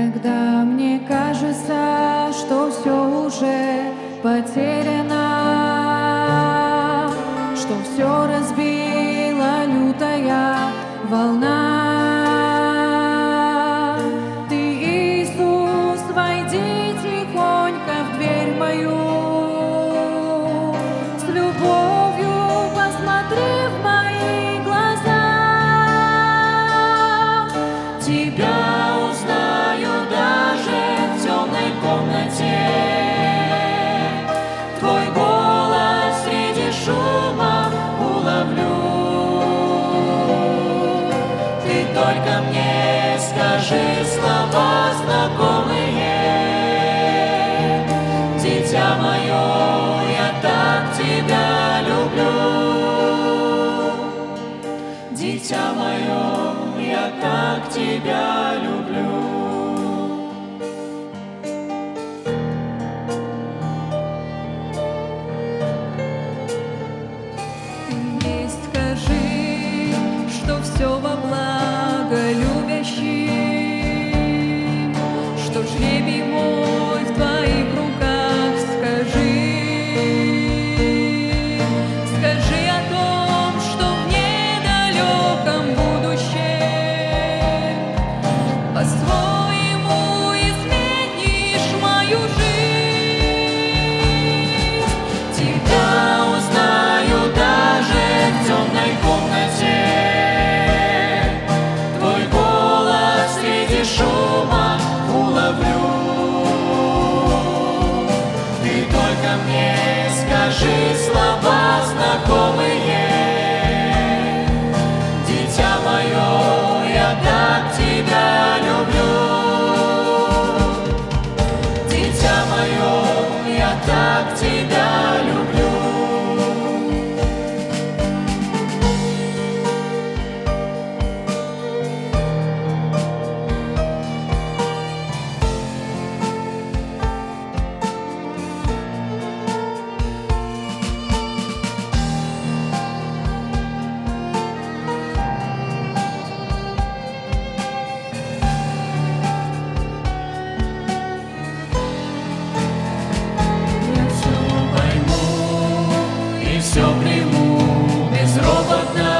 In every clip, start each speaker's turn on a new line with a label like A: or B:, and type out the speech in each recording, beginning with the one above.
A: Когда мне кажется, что все уже потеряно, что все разбила лютая волна, Ты, Иисус, войди тихонько в дверь мою, с любовью посмотри в мои глаза. Тебя узнаю даже в темной комнате, Твой голос среди шума уловлю. Ты только мне скажи слова знакомые: дитя мое, я так тебя люблю. Дитя мое, я так тебя люблю. Ты мне скажи, что все во благо любящим, что жребий мой в Твоих руках. Скажи о том, что в недалеком будущем по-своему изменишь мою жизнь. Тебя узнаю даже в темной комнате, Твой голос среди шума уловлю. Ты только мне скажи слова знакомые: дитя мое, я так тебя люблю. Дитя мое, я так тебя люблю. Я все пойму и все приму безропотно.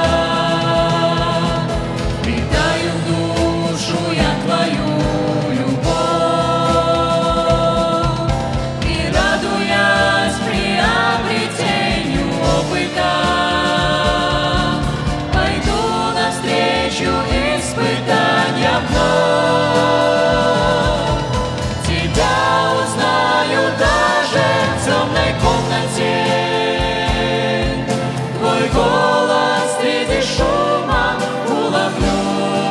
A: Впитаю в душу я Твою любовь и, радуясь приобретению опыта, пойду навстречу испытаньям вновь. Тебя узнаю даже в темной комнате, Твой голос среди шума уловлю.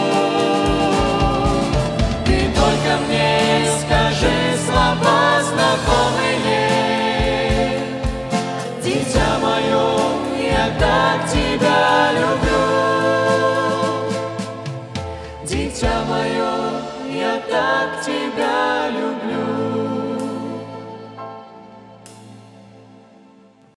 A: Ты только мне скажи слова знакомые: дитя мое, я так тебя люблю. Дитя мое, я так тебя люблю.